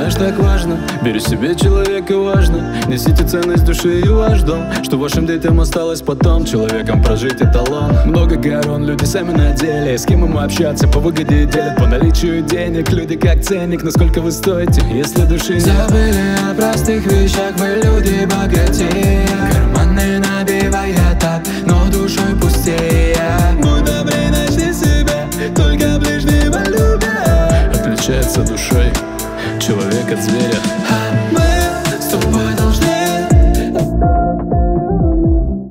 знаешь, так важно, беру себе человека важно. Несите ценность души и ваш дом, что вашим детям осталось потом. Человеком прожить эталон. Много горон, люди сами на деле. С кем ему общаться, по выгоде делят, по наличию денег. Люди как ценник, насколько вы стоите, если души нет. Забыли о простых вещах, мы люди богатее. Карманы набивая так, но душой пустее. Будь добрей, начни себя, только ближнего любя. Отличается душой человек от зверя.